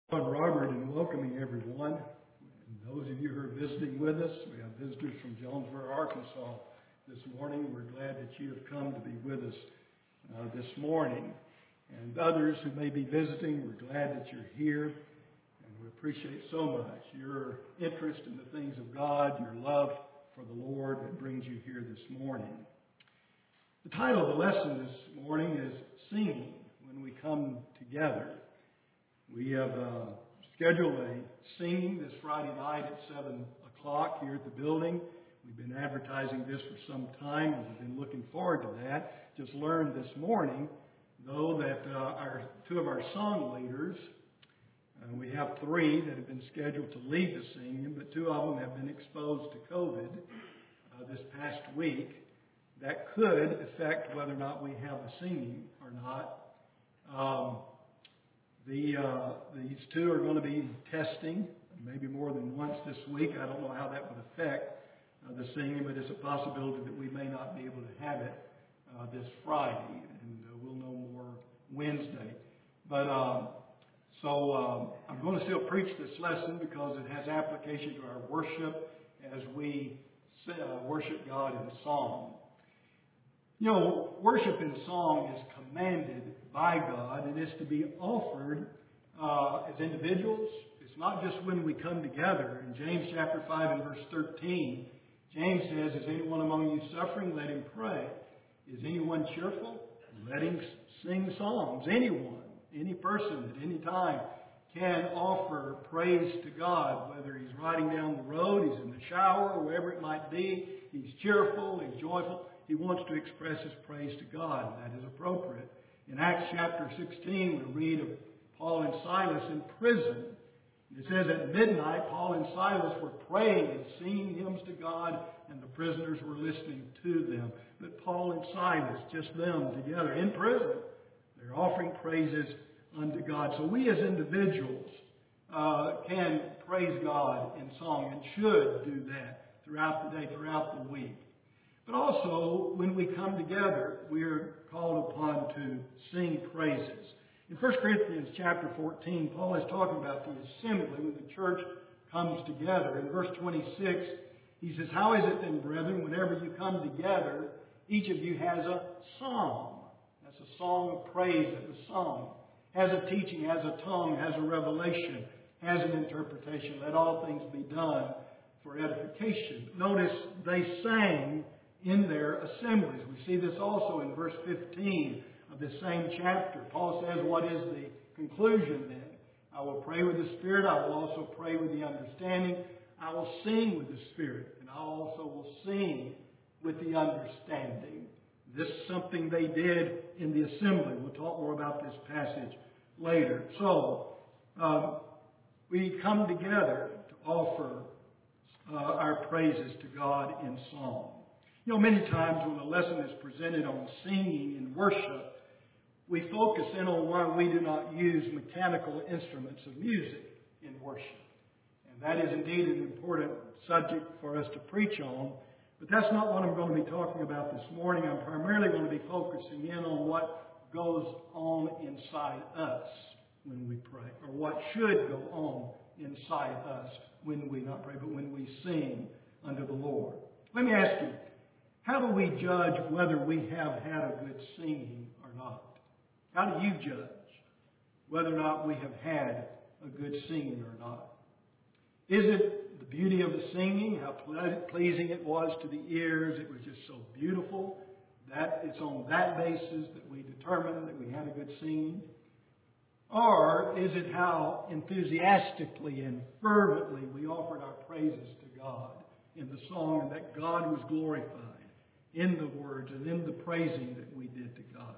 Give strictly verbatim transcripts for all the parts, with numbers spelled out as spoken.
I'm Robert, and welcoming everyone. And those of you who are visiting with us, we have visitors from Jonesboro, Arkansas this morning. We're glad that you have come to be with us uh, this morning. And others who may be visiting, we're glad that you're here. And we appreciate so much your interest in the things of God, your love for the Lord that brings you here this morning. The title of the lesson this morning is Singing When We Come Together. We have uh, scheduled a singing this Friday night at seven o'clock here at the building. We've been advertising this for some time, and we've been looking forward to that. Just learned this morning, though, that uh, our two of our song leaders, uh, we have three that have been scheduled to lead the singing, but two of them have been exposed to COVID uh, this past week. That could affect whether or not we have the singing or not. Um, The, uh, these two are going to be testing, maybe more than once this week. I don't know how that would affect uh, the singing, but it's a possibility that we may not be able to have it uh, this Friday, and uh, we'll know more Wednesday. But um, so um, I'm going to still preach this lesson because it has application to our worship as we uh, worship God in song. You know, worship in song is commanded by God and is to be offered uh, as individuals. It's not just when we come together. In James chapter five and verse thirteen, James says, "Is anyone among you suffering? Let him pray. Is anyone cheerful? Let him sing psalms." Anyone, any person at any time can offer praise to God, whether he's riding down the road, he's in the shower, or wherever it might be. He's cheerful, he's joyful. He wants to express his praise to God. That is appropriate. In Acts chapter sixteen, we read of Paul and Silas in prison. It says at midnight, Paul and Silas were praying and singing hymns to God, and the prisoners were listening to them. But Paul and Silas, just them together in prison, they're offering praises unto God. So we as individuals uh, can praise God in song and should do that throughout the day, throughout the week. But also, when we come together, we're called upon to sing praises. In First Corinthians chapter fourteen, Paul is talking about the assembly when the church comes together. In verse twenty-six, he says, "How is it then, brethren, whenever you come together, each of you has a psalm." That's a song of praise, that's a song. Has a teaching, has a tongue, has a revelation, has an interpretation. Let all things be done for edification. Notice they sang in their assemblies. We see this also in verse fifteen of this same chapter. Paul says, what is the conclusion then? I will pray with the Spirit. I will also pray with the understanding. I will sing with the Spirit. And I also will sing with the understanding. This is something they did in the assembly. We'll talk more about this passage later. So, um, we come together to offer uh, our praises to God in song. You know, many times when a lesson is presented on singing in worship, we focus in on why we do not use mechanical instruments of music in worship. And that is indeed an important subject for us to preach on. But that's not what I'm going to be talking about this morning. I'm primarily going to be focusing in on what goes on inside us when we pray, or what should go on inside us when we not pray, but when we sing unto the Lord. Let me ask you, how do we judge whether we have had a good singing or not? How do you judge whether or not we have had a good singing or not? Is it the beauty of the singing, how pleasing it was to the ears, it was just so beautiful? That it's on that basis that we determine that we had a good singing? Or is it how enthusiastically and fervently we offered our praises to God in the song, and that God was glorified in the words and in the praising that we did to God?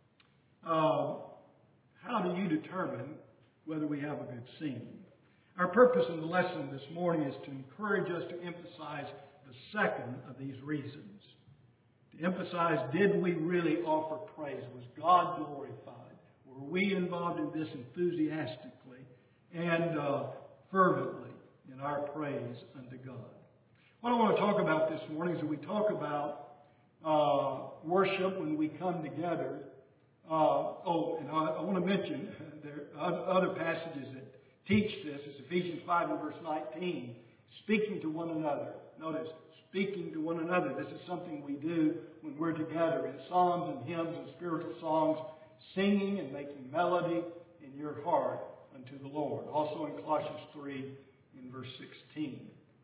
Uh, how do you determine whether we have a good singing? Our purpose in the lesson this morning is to encourage us to emphasize the second of these reasons. To emphasize, did we really offer praise? Was God glorified? Were we involved in this enthusiastically and uh, fervently in our praise unto God? What I want to talk about this morning is that we talk about uh, worship when we come together. Uh, oh, and I, I want to mention there are other passages that teach this. It's Ephesians five and verse nineteen. Speaking to one another. Notice, speaking to one another. This is something we do when we're together in psalms and hymns and spiritual songs, singing and making melody in your heart unto the Lord. Also in Colossians three in verse sixteen.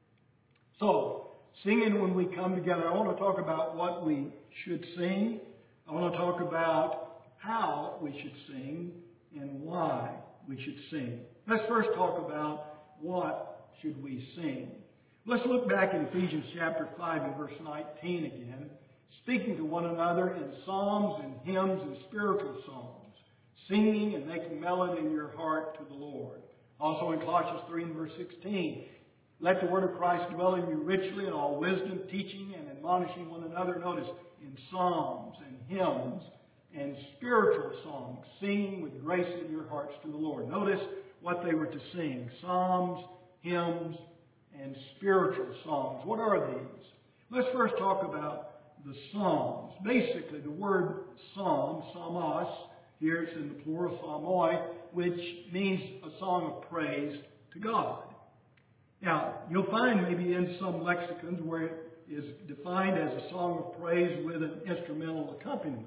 So, singing when we come together. I want to talk about what we should sing. I want to talk about how we should sing and why we should sing. Let's first talk about what should we sing. Let's look back in Ephesians chapter five and verse nineteen again. Speaking to one another in psalms and hymns and spiritual songs, singing and making melody in your heart to the Lord. Also in Colossians three and verse sixteen, let the word of Christ dwell in you richly in all wisdom, teaching and admonishing one another. Notice, in psalms and hymns and spiritual songs, singing with grace in your hearts to the Lord. Notice what they were to sing. Psalms, hymns, and spiritual songs. What are these? Let's first talk about the psalms. Basically, the word psalm, psalmos, here it's in the plural, psalmoi, which means a song of praise to God. Now, you'll find maybe in some lexicons where it is defined as a song of praise with an instrumental accompaniment.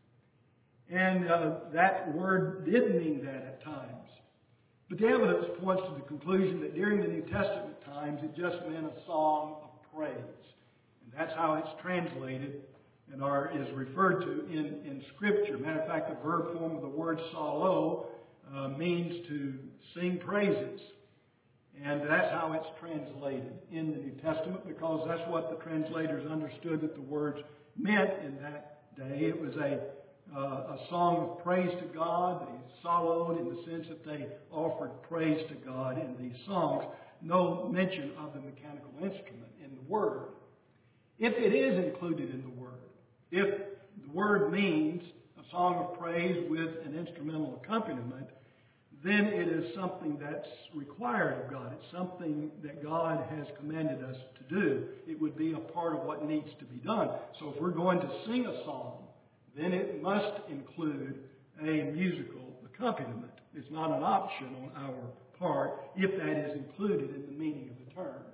And uh, that word did mean that at times. But the evidence points to the conclusion that during the New Testament times, it just meant a song of praise. And that's how it's translated and are, is referred to in, in Scripture. Matter of fact, the verb form of the word psallo uh, means to sing praises. And that's how it's translated in the New Testament, because that's what the translators understood that the words meant in that day. It was a uh, a song of praise to God. They psalloed in the sense that they offered praise to God in these songs. No mention of the mechanical instrument in the word. If it is included in the word, if the word means a song of praise with an instrumental accompaniment, then it is something that's required of God. It's something that God has commanded us to do. It would be a part of what needs to be done. So if we're going to sing a song, then it must include a musical accompaniment. It's not an option on our part if that is included in the meaning of the term.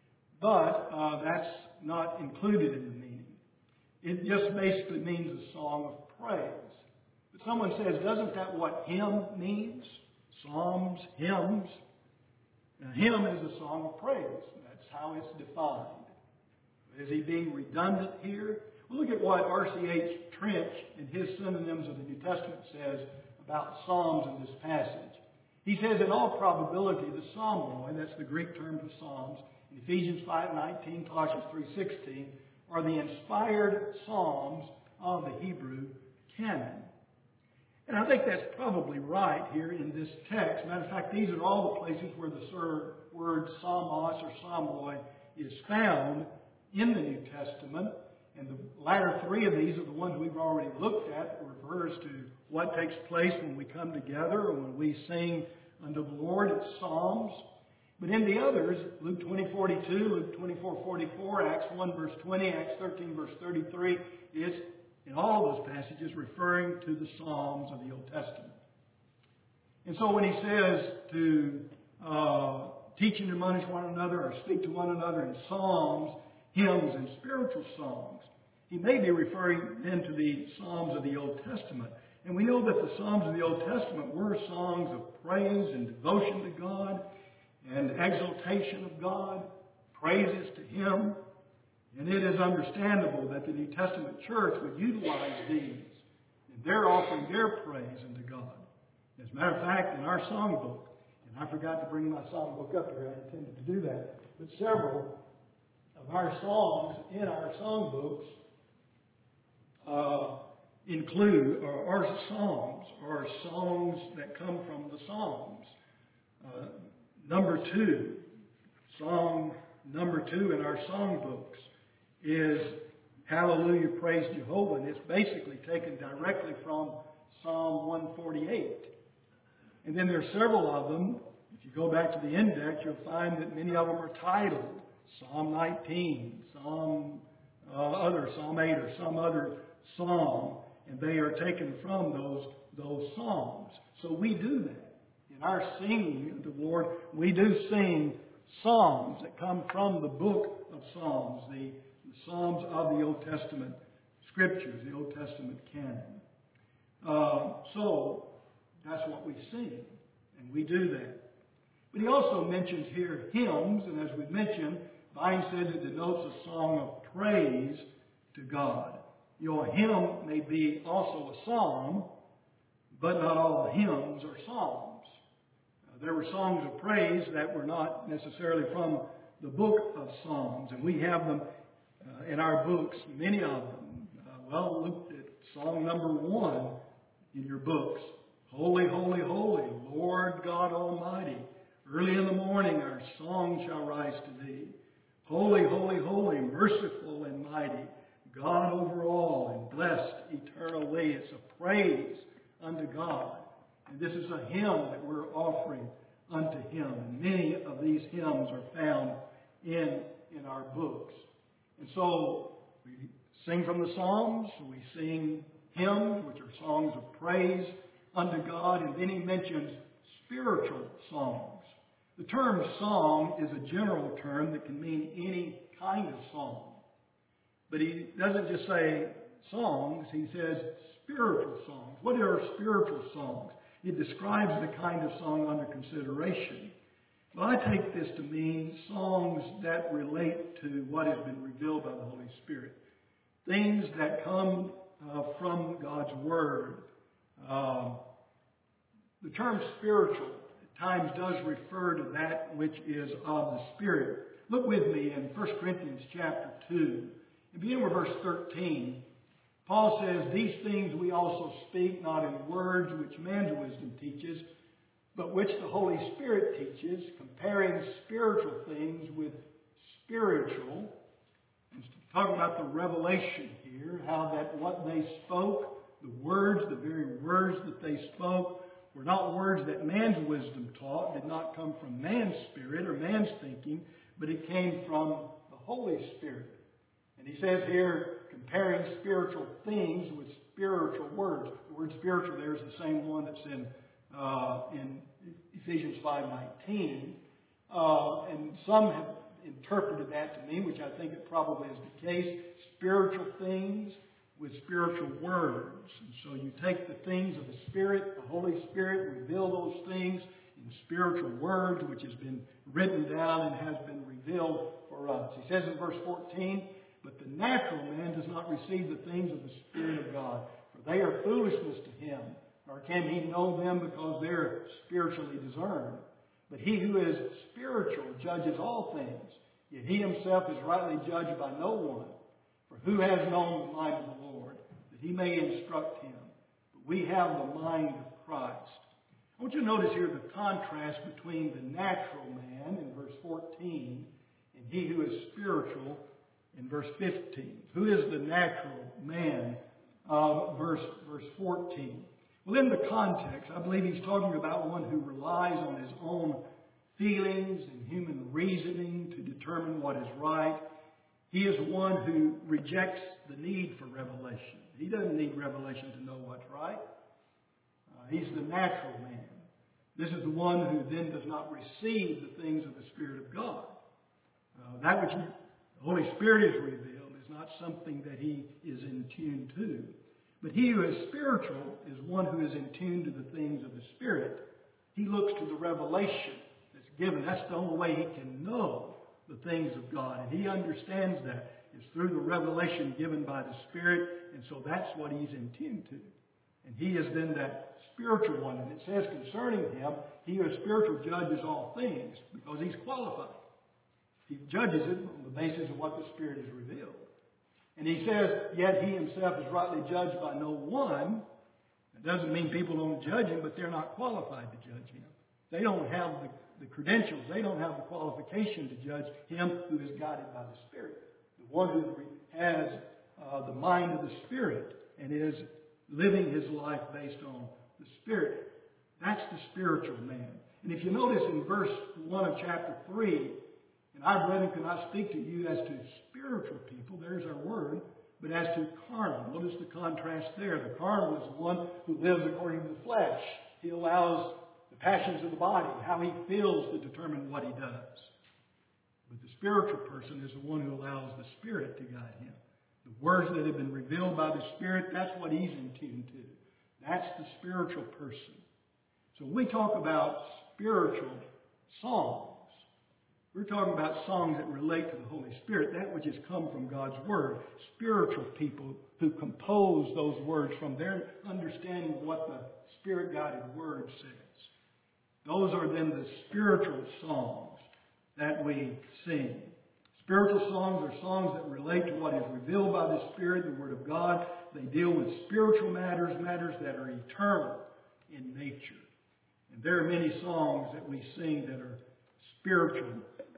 But uh, that's not included in the meaning. It just basically means a song of praise. But someone says, doesn't that what hymn means? Psalms, hymns. A hymn is a song of praise. That's how it's defined. Is he being redundant here? Well, look at what R C H Trench in his Synonyms of the New Testament says about psalms in this passage. He says, in all probability, the psalmoi, that's the Greek term for psalms, in Ephesians five nineteen, Colossians three sixteen, are the inspired psalms of the Hebrew canon. And I think that's probably right here in this text. Matter of fact, these are all the places where the word psalmos or psalmoi is found in the New Testament. And the latter three of these are the ones we've already looked at. It refers to what takes place when we come together or when we sing unto the Lord. It's psalms. But in the others, Luke twenty forty-two, Luke twenty-four forty-four, Acts one verse twenty, Acts thirteen verse thirty-three, it's in all those passages referring to the Psalms of the Old Testament. And so when he says to uh, teach and admonish one another or speak to one another in psalms, hymns, and spiritual songs, he may be referring then to the Psalms of the Old Testament. And we know that the Psalms of the Old Testament were songs of praise and devotion to God and exaltation of God, praises to Him. And it is understandable that the New Testament church would utilize these in their offering their praise unto God. As a matter of fact, in our songbook, and I forgot to bring my songbook up here, I intended to do that, but several of our songs in our songbooks uh, include, or are songs, or songs that come from the Psalms. Uh, number two, song number two in our songbooks is Hallelujah, Praise Jehovah. And it's basically taken directly from Psalm one forty-eight. And then there are several of them. If you go back to the index, you'll find that many of them are titled Psalm nineteen, Psalm uh, other, Psalm eight, or some other psalm. And they are taken from those, those psalms. So we do that in our singing to the Lord, we do sing psalms that come from the book of Psalms, the, the Psalms of the Old Testament Scriptures, the Old Testament canon. Uh, so, that's what we sing, and we do that. But he also mentions here hymns, and as we mentioned, Vine says it denotes a song of praise to God. You know, a hymn may be also a psalm, but not all hymns are psalms. Uh, there were songs of praise that were not necessarily from the book of Psalms, and we have them uh, in our books, many of them. Uh, well, look at song number one in your books. Holy, holy, holy, Lord God Almighty. Early in the morning our song shall rise to thee. Holy, holy, holy, merciful and mighty, God over all and blessed eternally. It's a praise unto God. And this is a hymn that we're offering unto Him. And many of these hymns are found in, in our books. And so we sing from the Psalms, we sing hymns, which are songs of praise unto God, and then he mentions spiritual songs. The term song is a general term that can mean any kind of song. But he doesn't just say songs, he says spiritual songs. What are spiritual songs? It describes the kind of song under consideration. Well, I take this to mean songs that relate to what has been revealed by the Holy Spirit. Things that come uh, from God's Word. Uh, the term spiritual at times does refer to that which is of the Spirit. Look with me in First Corinthians chapter two. And beginning with verse thirteen, Paul says, "These things we also speak, not in words which man's wisdom teaches, but which the Holy Spirit teaches, comparing spiritual things with spiritual." And talking about the revelation here, how that what they spoke, the words, the very words that they spoke, were not words that man's wisdom taught, did not come from man's spirit or man's thinking, but it came from the Holy Spirit. And he says here, comparing spiritual things with spiritual words. The word spiritual there is the same one that's in uh, in Ephesians five nineteen. Uh, and some have interpreted that to mean, which I think it probably is the case, spiritual things with spiritual words. And so you take the things of the Spirit, the Holy Spirit, reveal those things in spiritual words, which has been written down and has been revealed for us. He says in verse fourteen, "But the natural man does not receive the things of the Spirit of God, for they are foolishness to him, nor can he know them because they are spiritually discerned. But he who is spiritual judges all things, yet he himself is rightly judged by no one. For who has known the mind of the Lord, that he may instruct him? But we have the mind of Christ." I want you to notice here the contrast between the natural man in verse fourteen and he who is spiritual in verse fifteen. Who is the natural man? Uh, verse, verse fourteen. Well, in the context, I believe he's talking about one who relies on his own feelings and human reasoning to determine what is right. He is one who rejects the need for revelation. He doesn't need revelation to know what's right. Uh, he's the natural man. This is the one who then does not receive the things of the Spirit of God. Uh, that which the Holy Spirit is revealed is not something that he is in tune to. But he who is spiritual is one who is in tune to the things of the Spirit. He looks to the revelation that's given. That's the only way he can know the things of God. And he understands that. It's through the revelation given by the Spirit. And so that's what he's in tune to. And he is then that spiritual one. And it says concerning him, he who is spiritual judges all things because he's qualified. He judges it on the basis of what the Spirit has revealed. And he says, yet he himself is rightly judged by no one. It doesn't mean people don't judge him, but they're not qualified to judge him. They don't have the, the credentials. They don't have the qualification to judge him who is guided by the Spirit. The one who has uh, the mind of the Spirit and is living his life based on the Spirit. That's the spiritual man. And if you notice in verse one of chapter three, "And I, brethren, cannot speak to you as to spiritual people," there's our word, "but as to carnal." Notice the contrast there. The carnal is the one who lives according to the flesh. He allows the the passions of the body, how he feels to determine what he does. But the spiritual person is the one who allows the Spirit to guide him. The words that have been revealed by the Spirit, that's what he's in tune to. That's the spiritual person. So when we talk about spiritual songs, we're talking about songs that relate to the Holy Spirit, that which has come from God's Word. Spiritual people who compose those words from their understanding of what the Spirit-guided Word says. Those are then the spiritual songs that we sing. Spiritual songs are songs that relate to what is revealed by the Spirit, the Word of God. They deal with spiritual matters, matters that are eternal in nature. And there are many songs that we sing that are spiritual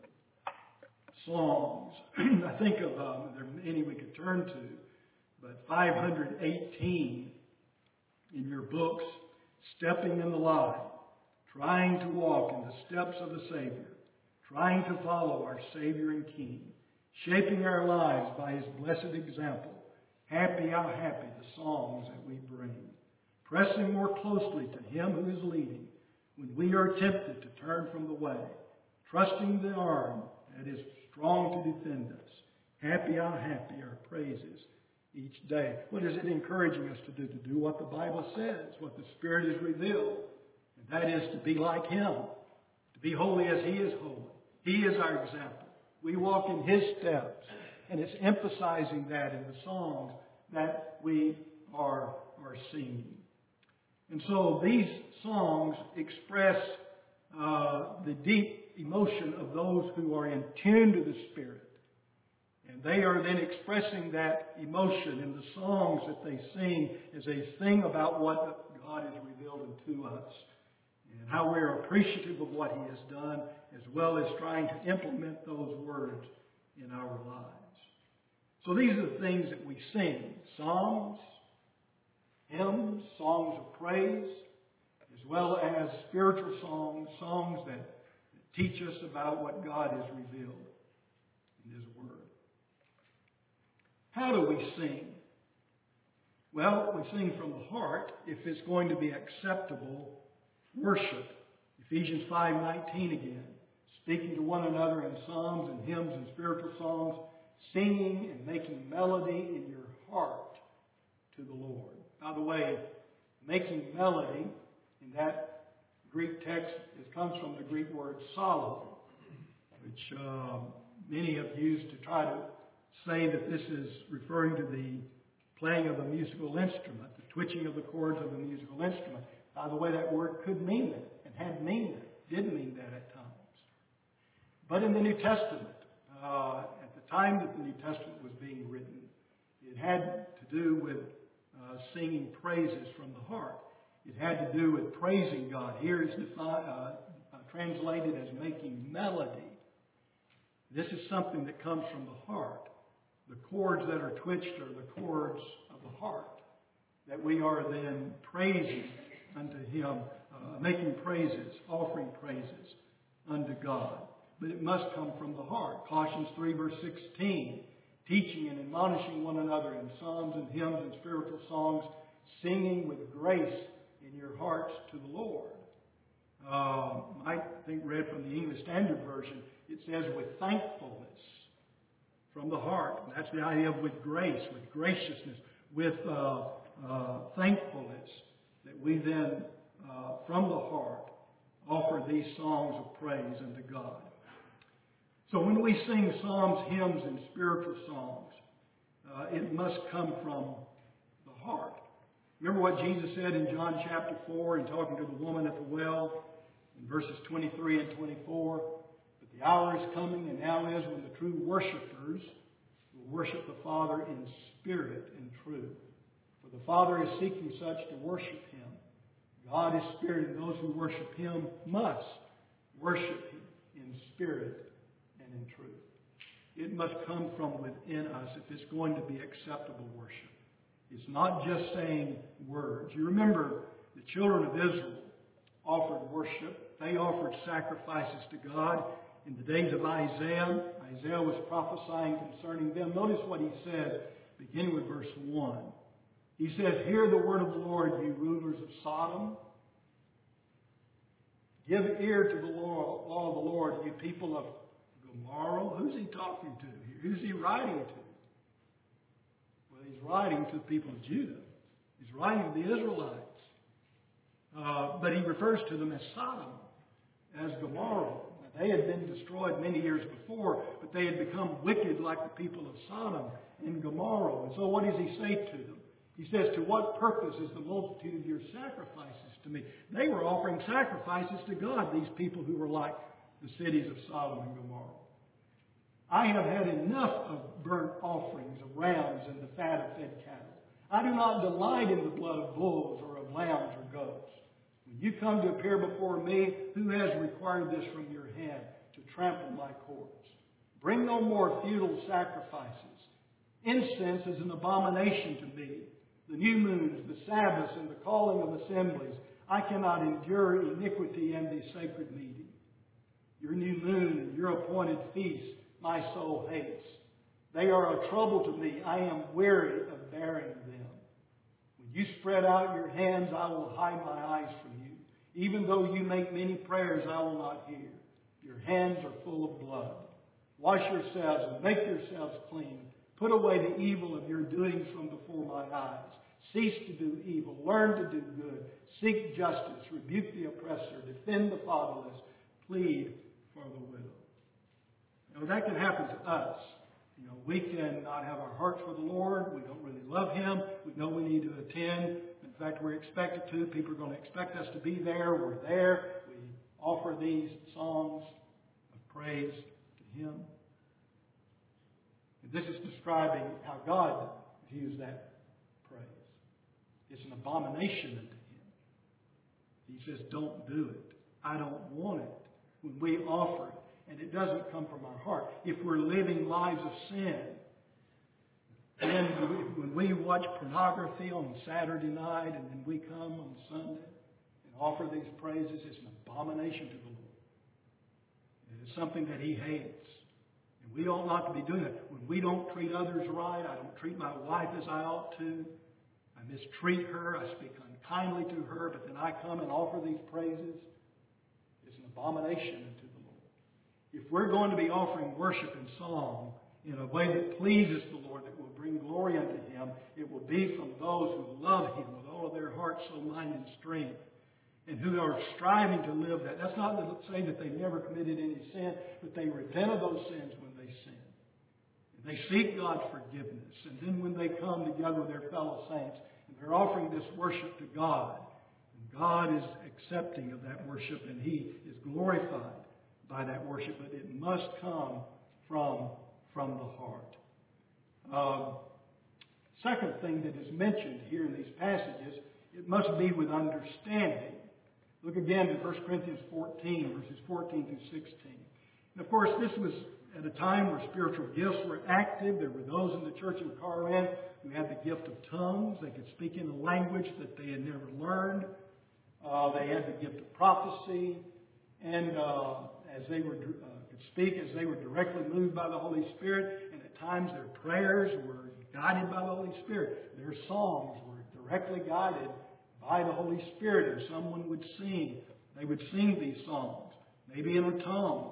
songs. I think of, um, there are many we could turn to, but five hundred eighteen in your books, Stepping in the Light, trying to walk in the steps of the Savior, trying to follow our Savior and King, shaping our lives by His blessed example. Happy, how happy the songs that we bring. Pressing more closely to Him who is leading when we are tempted to turn from the way. Trusting the arm that is strong to defend us. Happy, how happy our praises each day. What is it encouraging us to do? To do what the Bible says, what the Spirit has revealed. And that is to be like Him. To be holy as He is holy. He is our example. We walk in His steps. And it's emphasizing that in the songs that we are, are singing. And so these songs express uh, the deep emotion of those who are in tune to the Spirit. And they are then expressing that emotion in the songs that they sing as they sing about what God has revealed unto us and how we are appreciative of what He has done, as well as trying to implement those words in our lives. So these are the things that we sing. Psalms, hymns, songs of praise, as well as spiritual songs, songs that teach us about what God has revealed in His Word. How do we sing? Well, we sing from the heart if it's going to be acceptable worship. Ephesians five nineteen again. Speaking to one another in psalms and hymns and spiritual songs, singing and making melody in your heart to the Lord. By the way, making melody in that Greek text, it comes from the Greek word psallo, which uh, many have used to try to say that this is referring to the playing of a musical instrument, the twitching of the chords of a musical instrument. By the way, that word could mean that, and had mean that, did mean that at times. But in the New Testament, uh, at the time that the New Testament was being written, it had to do with uh, singing praises from the heart. It had to do with praising God. Here it's defined, uh, uh, translated as making melody. This is something that comes from the heart. The chords that are twitched are the chords of the heart that we are then praising unto Him, uh, making praises, offering praises unto God. But it must come from the heart. Colossians three verse sixteen, teaching and admonishing one another in psalms and hymns and spiritual songs, singing with grace in your hearts to the Lord. Uh, I think read from the English Standard Version, it says with thankfulness from the heart. And that's the idea of with grace, with graciousness, with uh, uh, thankfulness, that we then, uh, from the heart, offer these songs of praise unto God. So when we sing psalms, hymns, and spiritual songs, uh, it must come from the heart. Remember what Jesus said in John chapter four in talking to the woman at the well in verses twenty-three and twenty-four. But the hour is coming and now is when the true worshipers will worship the Father in spirit and truth. For the Father is seeking such to worship Him. God is spirit, and those who worship Him must worship Him in spirit and in truth. It must come from within us if it's going to be acceptable worship. It's not just saying words. You remember the children of Israel offered worship. They offered sacrifices to God in the days of Isaiah. Isaiah was prophesying concerning them. Notice what he said, beginning with verse one. He says, hear the word of the Lord, you rulers of Sodom. Give ear to the law, law of the Lord, you people of Gomorrah. Who's he talking to here? Who's he writing to? Well, he's writing to the people of Judah. He's writing to the Israelites. Uh, but he refers to them as Sodom, as Gomorrah. Now, they had been destroyed many years before, but they had become wicked like the people of Sodom and Gomorrah. And so what does he say to them? He says, to what purpose is the multitude of your sacrifices to me? They were offering sacrifices to God, these people who were like the cities of Sodom and Gomorrah. I have had enough of burnt offerings of rams and the fat of fed cattle. I do not delight in the blood of bulls or of lambs or goats. When you come to appear before me, who has required this from your hand to trample my courts? Bring no more futile sacrifices. Incense is an abomination to me. The new moons, the Sabbaths, and the calling of assemblies. I cannot endure iniquity and the sacred meeting. Your new moon and your appointed feasts my soul hates. They are a trouble to me. I am weary of bearing them. When you spread out your hands, I will hide my eyes from you. Even though you make many prayers, I will not hear. Your hands are full of blood. Wash yourselves and make yourselves clean. Put away the evil of your doings from before my eyes. Cease to do evil. Learn to do good. Seek justice. Rebuke the oppressor. Defend the fatherless. Plead for the widow. Now, that can happen to us. You know, we can not have our hearts for the Lord. We don't really love Him. We know we need to attend. In fact, we're expected to. People are going to expect us to be there. We're there. We offer these songs of praise to Him. And this is describing how God views that praise. It's an abomination unto Him. He says, don't do it. I don't want it. When we offer it, and it doesn't come from our heart. If we're living lives of sin, then when we watch pornography on Saturday night and then we come on Sunday and offer these praises, it's an abomination to the Lord. It is something that He hates. And we ought not to be doing that. When we don't treat others right, I don't treat my wife as I ought to. I mistreat her. I speak unkindly to her. But then I come and offer these praises. It's an abomination unto the Lord. If we're going to be offering worship and song in a way that pleases the Lord, that will bring glory unto Him, it will be from those who love Him with all of their heart, soul, mind, and strength, and who are striving to live that. That's not to say that they never committed any sin, but they repent of those sins when they sin. And they seek God's forgiveness. And then when they come together with their fellow saints, and they're offering this worship to God, and God is accepting of that worship, and He is glorified by that worship, but it must come from, from the heart. Um, second thing that is mentioned here in these passages, it must be with understanding. Look again at First Corinthians fourteen, verses fourteen through sixteen. And of course, this was at a time where spiritual gifts were active. There were those in the church in Corinth who had the gift of tongues. They could speak in a language that they had never learned. Uh, they had the gift of prophecy. And uh, as they were uh, could speak, as they were directly moved by the Holy Spirit, and at times their prayers were guided by the Holy Spirit. Their songs were directly guided by the Holy Spirit, and someone would sing. They would sing these songs, maybe in a tongue.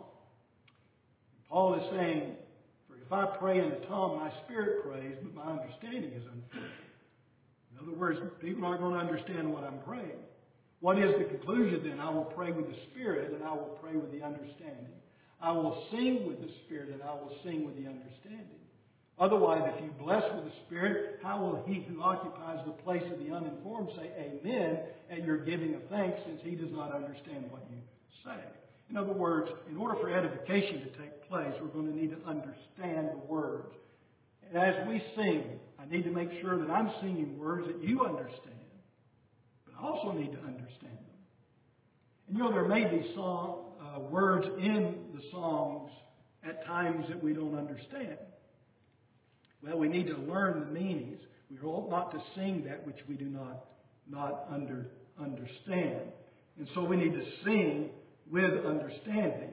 Paul is saying, for if I pray in a tongue, my spirit prays, but my understanding is unfruitful. In other words, people aren't going to understand what I'm praying. What is the conclusion then? I will pray with the Spirit, and I will pray with the understanding. I will sing with the Spirit, and I will sing with the understanding. Otherwise, if you bless with the Spirit, how will he who occupies the place of the uninformed say amen at your giving of thanks, since he does not understand what you say? In other words, in order for edification to take place, we're going to need to understand the words. And as we sing, I need to make sure that I'm singing words that you understand. I also need to understand them. And you know, there may be song, uh, words in the songs at times that we don't understand. Well, we need to learn the meanings. We ought not to sing that which we do not, not under, understand. And so we need to sing with understanding.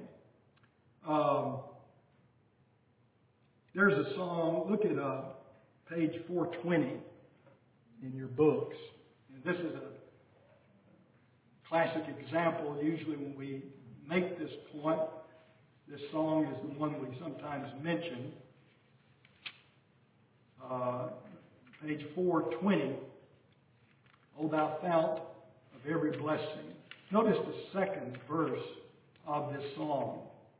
Um, there's a song, look at uh, page four twenty in your books. And this is a classic example, usually when we make this point, this song is the one we sometimes mention. Uh, page four twenty, O thou fount of every blessing. Notice the second verse of this song.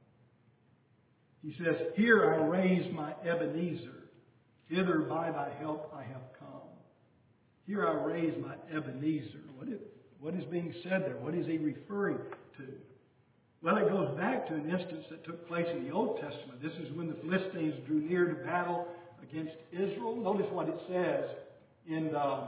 He says, here I raise my Ebenezer, hither by thy help I have come. Here I raise my Ebenezer. What is, what is being said there? What is he referring to? Well, it goes back to an instance that took place in the Old Testament. This is when the Philistines drew near to battle against Israel. Notice what it says in uh,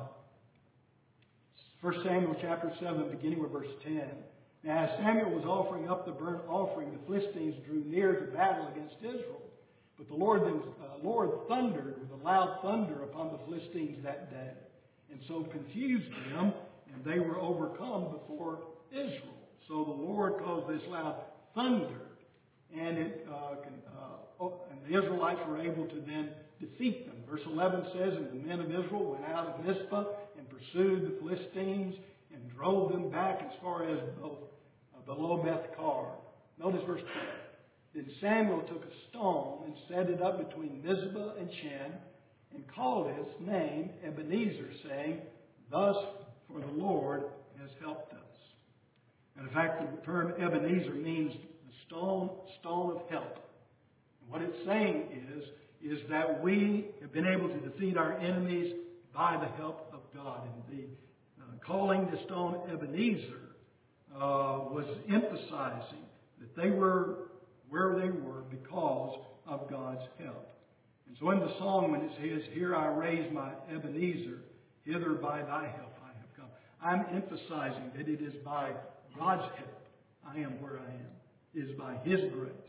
First Samuel chapter seven, beginning with verse ten. Now, as Samuel was offering up the burnt offering, the Philistines drew near to battle against Israel. But the Lord, then, uh, Lord thundered with a loud thunder upon the Philistines that day, and so confused them, and they were overcome before Israel. So the Lord caused this loud thunder, and, it, uh, can, uh, and the Israelites were able to then defeat them. Verse eleven says, and the men of Israel went out of Mizpah and pursued the Philistines and drove them back as far as both, uh, below Beth-kar. Notice verse twelve. Then Samuel took a stone and set it up between Mizpah and Shen, and called its name Ebenezer, saying, thus for the Lord has helped us. And in fact, the term Ebenezer means the stone, stone of help. And what it's saying is, is that we have been able to defeat our enemies by the help of God. And the uh, calling the stone Ebenezer uh, was emphasizing that they were where they were because of God's help. And so in the song, when it says, here I raise my Ebenezer, hither by thy help I have come, I'm emphasizing that it is by God's help I am where I am. It is by His grace.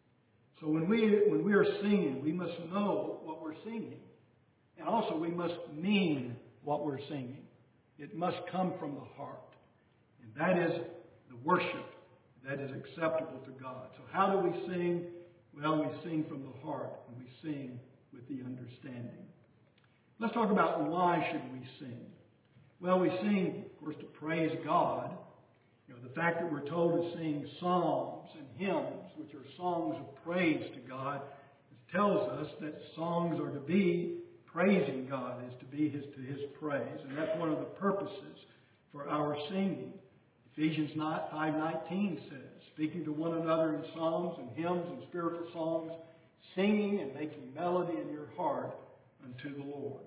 So when we when we are singing, we must know what we're singing. And also we must mean what we're singing. It must come from the heart. And that is the worship that is acceptable to God. So how do we sing? Well, we sing from the heart, and we sing with the understanding. Let's talk about why should we sing. Well, we sing, of course, to praise God. You know, the fact that we're told to sing psalms and hymns, which are songs of praise to God, tells us that songs are to be praising God, is to be his, to His praise. And that's one of the purposes for our singing. Ephesians five nineteen says, speaking to one another in psalms and hymns and spiritual songs, singing and making melody in your heart unto the Lord.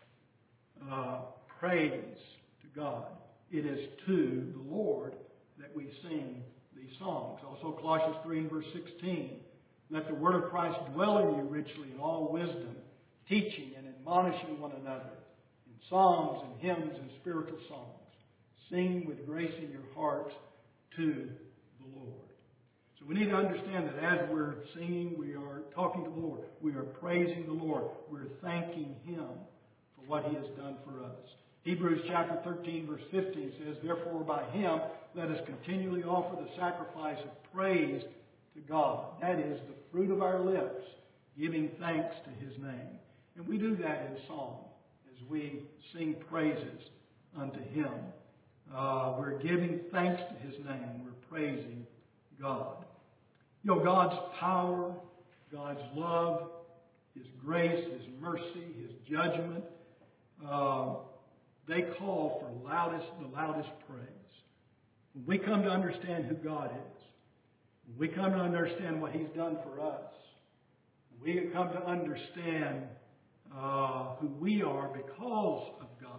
Uh, praise to God. It is to the Lord that we sing these songs. Also Colossians three and verse sixteen, let the word of Christ dwell in you richly in all wisdom, teaching and admonishing one another in psalms and hymns and spiritual songs. Sing with grace in your hearts to the Lord. So we need to understand that as we're singing, we are talking to the Lord. We are praising the Lord. We're thanking Him for what He has done for us. Hebrews chapter thirteen verse fifteen says, therefore by Him let us continually offer the sacrifice of praise to God. That is the fruit of our lips, giving thanks to His name. And we do that in song as we sing praises unto Him. Uh, we're giving thanks to His name. We're praising God. You know, God's power, God's love, His grace, His mercy, His judgment, uh, they call for loudest, the loudest praise. When we come to understand who God is, when we come to understand what He's done for us, when we come to understand uh, who we are because of God,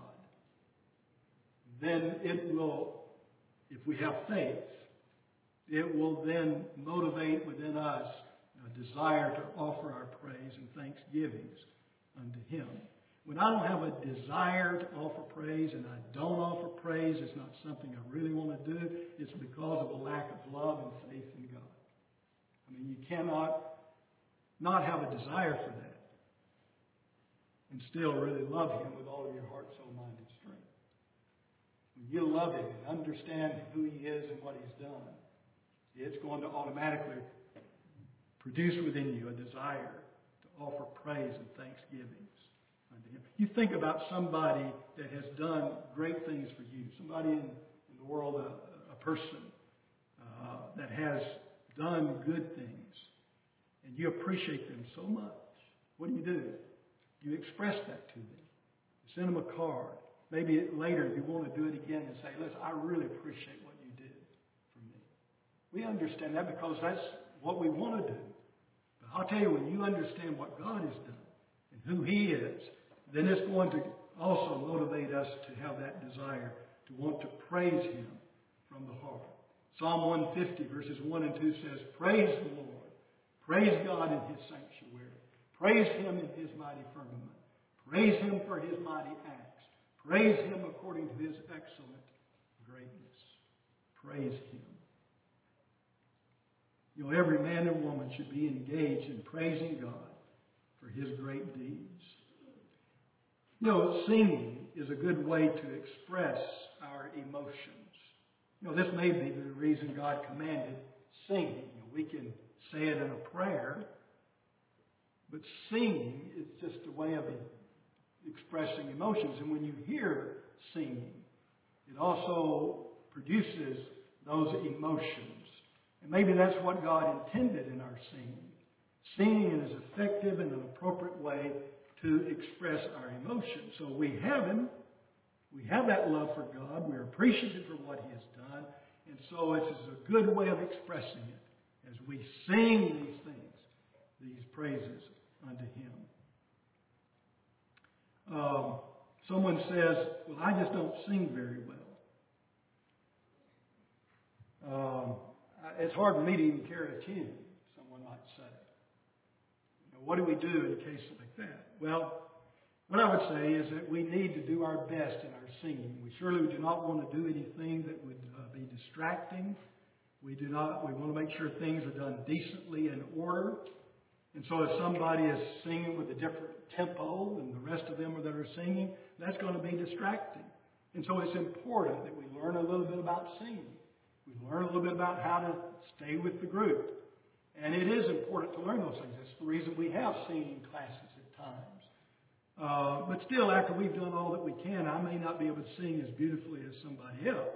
then it will, if we have faith, it will then motivate within us a desire to offer our praise and thanksgivings unto Him. When I don't have a desire to offer praise and I don't offer praise, it's not something I really want to do. It's because of a lack of love and faith in God. I mean, you cannot not have a desire for that and still really love Him with all of your heart, soul, mind, and strength. When you love Him and understand who He is and what He's done, it's going to automatically produce within you a desire to offer praise and thanksgivings unto Him. You think about somebody that has done great things for you, somebody in, in the world, uh, person uh, that has done good things, and you appreciate them so much, what do you do? You express that to them. You send them a card. Maybe later you want to do it again and say, listen, I really appreciate what you did for me. We understand that because that's what we want to do. But I'll tell you, when you understand what God has done and who He is, then it's going to also motivate us to have that desire to want to praise Him from the heart. Psalm one fifty verses one and two says, praise the Lord. Praise God in His sanctuary. Praise Him in His mighty firmament. Praise Him for His mighty acts. Praise Him according to His excellent greatness. Praise Him. You know, every man and woman should be engaged in praising God for His great deeds. You know, singing is a good way to express our emotions. You know, this may be the reason God commanded singing. You know, we can say it in a prayer, but singing is just a way of expressing emotions. And when you hear singing, it also produces those emotions. And maybe that's what God intended in our singing. Singing is effective and an appropriate way to express our emotions. So we have Him. We have that love for God. We're appreciative for what He has done. And so it is a good way of expressing it as we sing these things, these praises unto Him. Um, someone says, well, I just don't sing very well. Um, it's hard for me to even carry a tune, someone might say. You know, what do we do in a case like that? Well, what I would say is that we need to do our best in our singing. We surely do not want to do anything that would uh, be distracting. We do not. We want to make sure things are done decently in order. And so if somebody is singing with a different tempo than the rest of them that are singing, that's going to be distracting. And so it's important that we learn a little bit about singing. We learn a little bit about how to stay with the group. And it is important to learn those things. That's the reason we have singing classes at times. Uh, but still, after we've done all that we can, I may not be able to sing as beautifully as somebody else.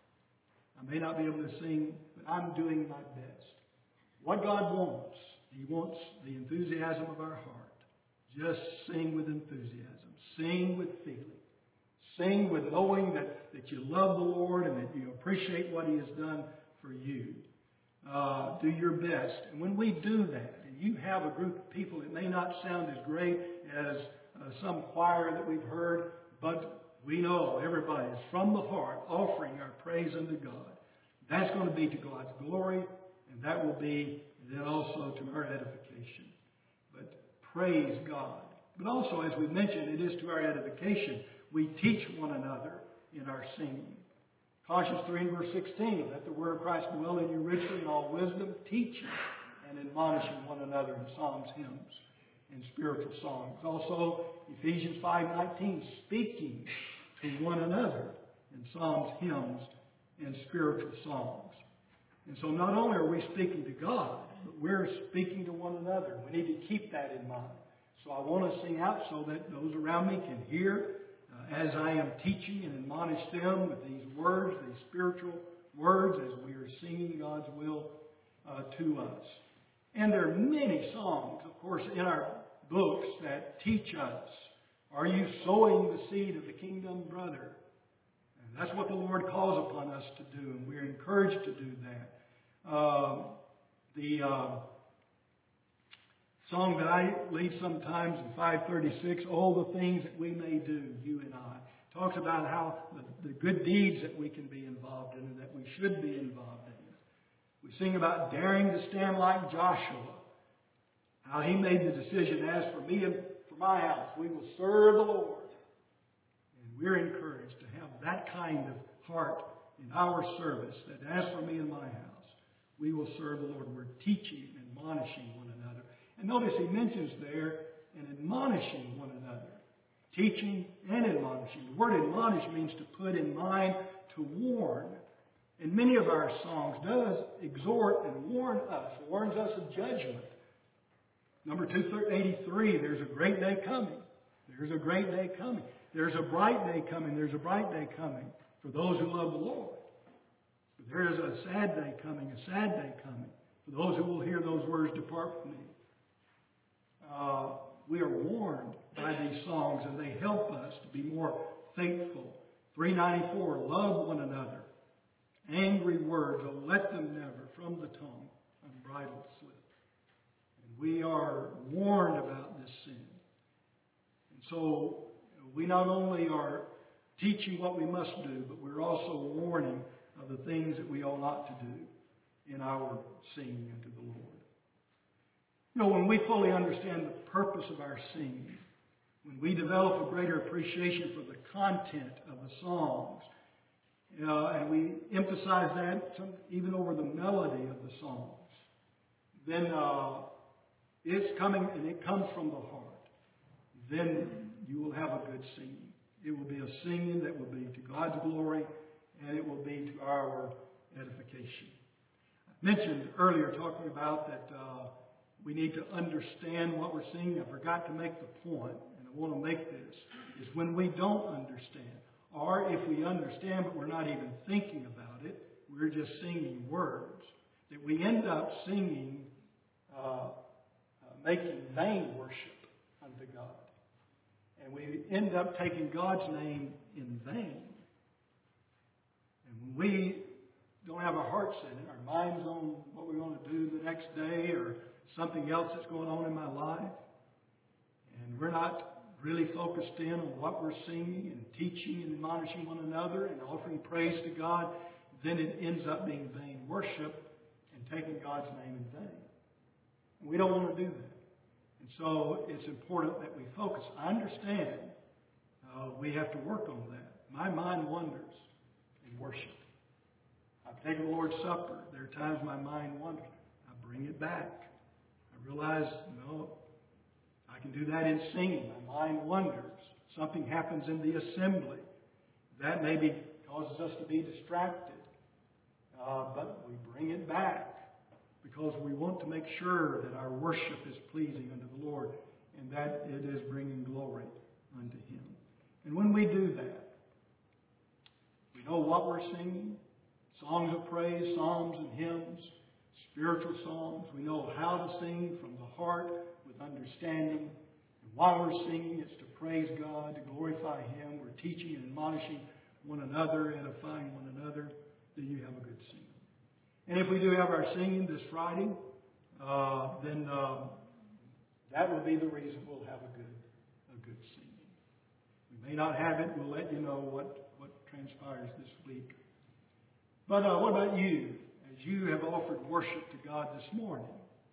I may not be able to sing, but I'm doing my best. What God wants, He wants the enthusiasm of our heart. Just sing with enthusiasm. Sing with feeling. Sing with knowing that, that you love the Lord and that you appreciate what He has done for you. Uh, do your best. And when we do that, and you have a group of people that may not sound as great as uh, some choir that we've heard, but we know everybody is from the heart offering our praise unto God. That's going to be to God's glory, and that will be then also to our edification. But praise God. But also, as we mentioned, it is to our edification. We teach one another in our singing. Colossians three and verse sixteen, let the word of Christ dwell in you richly in all wisdom, teaching and admonishing one another in psalms, hymns, and spiritual songs. Also, Ephesians five nineteen, speaking to one another in psalms, hymns, and spiritual songs. And so not only are we speaking to God, but we're speaking to one another. We need to keep that in mind. So I want to sing out so that those around me can hear uh, as I am teaching and admonish them with these words, these spiritual words, as we are singing God's will uh, to us. And there are many songs, of course, in our books that teach us. Are you sowing the seed of the kingdom, brother? And that's what the Lord calls upon us to do, and we're encouraged to do that. Uh, the uh, song that I lead sometimes in five thirty-six, all the things that we may do, you and I, talks about how the, the good deeds that we can be involved in and that we should be involved in. We sing about daring to stand like Joshua, how he made the decision, as for me and for my house, we will serve the Lord. And we're encouraged to have that kind of heart in our service, that as for me and my house, we will serve the Lord. We're teaching and admonishing one another. And notice he mentions there, and admonishing one another. Teaching and admonishing. The word admonish means to put in mind, to warn. And many of our songs does exhort and warn us, warns us of judgment. Number two eighty-three, there's a great day coming. There's a great day coming. There's a bright day coming. There's a bright day coming for those who love the Lord. For there is a sad day coming, a sad day coming, for those who will hear those words, depart from me. Uh, we are warned by these songs, and they help us to be more faithful. three ninety-four, love one another. Angry words, oh, let them never from the tongue unbridled slip. And we are warned about this sin. And so we not only are teaching what we must do, but we're also warning of the things that we ought not to do in our singing unto the Lord. You know, when we fully understand the purpose of our singing, when we develop a greater appreciation for the content of the songs, uh, and we emphasize that some, even over the melody of the songs, then uh, it's coming, and it comes from the heart. Then you will have a good singing. It will be a singing that will be to God's glory, and it will be to our edification. I mentioned earlier talking about that uh, we need to understand what we're singing. I forgot to make the point, and I want to make this, is when we don't understand, or if we understand but we're not even thinking about it, we're just singing words, that we end up singing, uh, uh, making vain worship unto God. And we end up taking God's name in vain. And when we don't have our hearts in it, our minds on what we're going to do the next day or something else that's going on in my life, and we're not really focused in on what we're singing and teaching and admonishing one another and offering praise to God, then it ends up being vain worship and taking God's name in vain. And we don't want to do that. And so it's important that we focus. I understand uh, we have to work on that. My mind wanders in worship. I've taken the Lord's Supper. There are times my mind wanders. I bring it back. I realize, no, I can do that in singing. My mind wanders. Something happens in the assembly. That maybe causes us to be distracted. Uh, but we bring it back because we want to make sure that our worship is pleasing unto the Lord and that it is bringing glory unto Him. And when we do that, we know what we're singing. Songs of praise, psalms and hymns, spiritual songs. We know how to sing from the heart with understanding. And while we're singing, it's to praise God, to glorify Him. We're teaching and admonishing one another, edifying one another. Then you have a good singing. And if we do have our singing this Friday, uh, then um, that will be the reason we'll have a good, a good singing. We may not have it. We'll let you know what, what transpires this week. But uh, what about you? As you have offered worship to God this morning,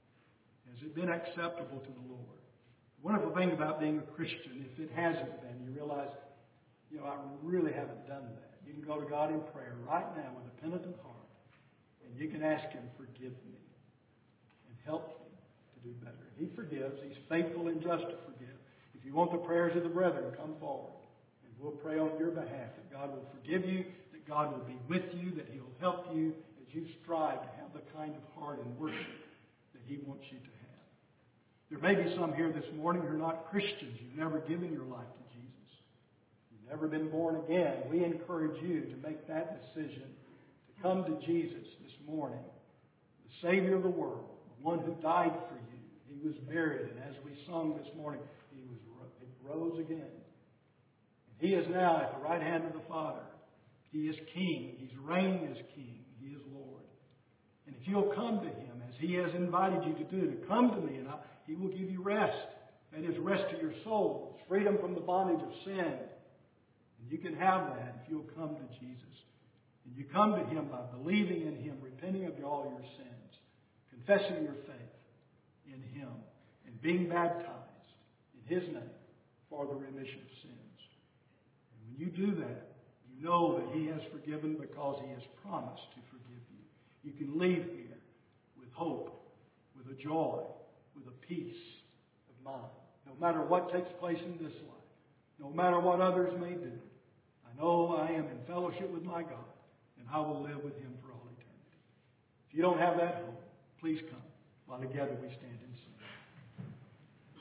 has it been acceptable to the Lord? The wonderful thing about being a Christian, if it hasn't been, you realize, you know, I really haven't done that. You can go to God in prayer right now with a penitent heart, and you can ask Him, forgive me, and help me to do better. He forgives. He's faithful and just to forgive. If you want the prayers of the brethren, come forward, and we'll pray on your behalf that God will forgive you, that God will be with you, that He'll help you as you strive to have the kind of heart and worship that He wants you to have. There may be some here this morning who are not Christians. You've never given your life to Jesus. You've never been born again. We encourage you to make that decision to come to Jesus this morning, the Savior of the world, the one who died for you. He was buried, and as we sung this morning, He was He rose again. And He is now at the right hand of the Father. He is King. He's reigning as King. He is Lord. And if you'll come to Him, as He has invited you to do, to come to me, and I, He will give you rest. That is rest to your souls, freedom from the bondage of sin. And you can have that if you'll come to Jesus. And you come to Him by believing in Him, repenting of all your sins, confessing your faith in Him, and being baptized in His name for the remission of sins. And when you do that, you know that He has forgiven because He has promised to forgive you. You can leave here with hope, with a joy, with a peace of mind. No matter what takes place in this life, no matter what others may do, I know I am in fellowship with my God, and I will live with Him for all eternity. If you don't have that hope, please come while together we stand in